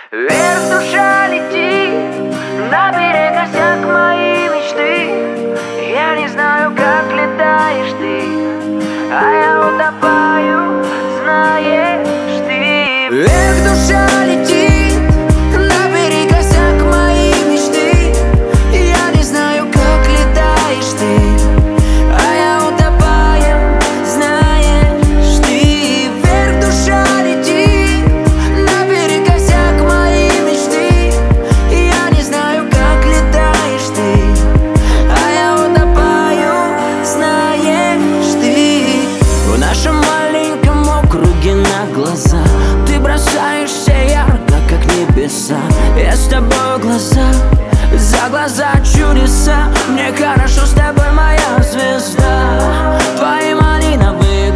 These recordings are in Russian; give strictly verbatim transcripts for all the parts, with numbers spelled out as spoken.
Вверх душа летит, на берег косяк моей мечты. Я не знаю, как летаешь ты, а я утопаю, знаешь ты. Вверх душа летит, на берег косяк моей мечты. Я не знаю, как летаешь ты, а я утопаю, знаешь ты. Вверх душа летит, на берег косяк моей мечты. Я не знаю, как летаешь ты, а я утопаю, знаешь ты. В нашем маленьком округе на глаза ты бросаешься ярко, как небеса. Я с тобой глаза за глаза, чудеса. Мне хорошо с тобой, моя звезда. Твои малиновые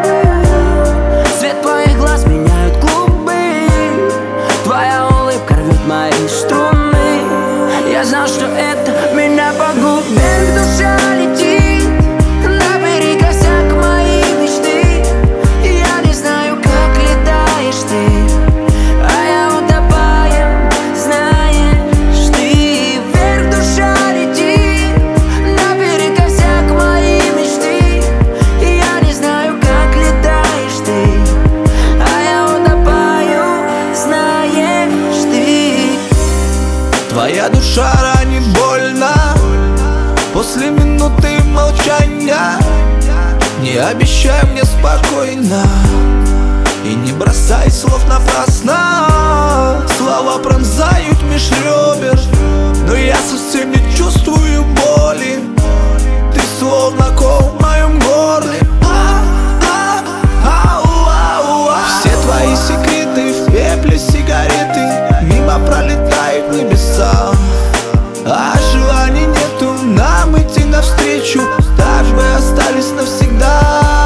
губы, цвет твоих глаз меняют клубы. Твоя улыбка рвет мои струны. Я знал, что это меня погубит. Вверх душа летит, на берег косяк моей мечты. Я не знаю, как летаешь ты, а я утопаю, знаешь ты. Вверх душа летит, на берег косяк моей мечты. Я не знаю, как летаешь ты, а я утопаю, знаешь ты. Твоя душа ранит больно после минуты молчания. Не обещай мне спокойно и не бросай слов напрасно. Слова пронзают меж ребер, но я совсем не чувствую боли. Ты словно кол в моем горле. А, а, ау, ау, ау. Все твои секреты в пепле сигареты мимо пролетают небеса. А желаний нету нам идти навстречу, так бы остались навсегда.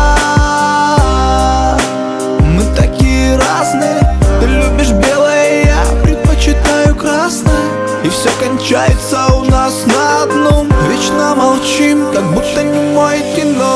Мы такие разные, ты любишь белое, я предпочитаю красное. И все кончается у нас на одном. Вечно молчим, как будто не мой кино.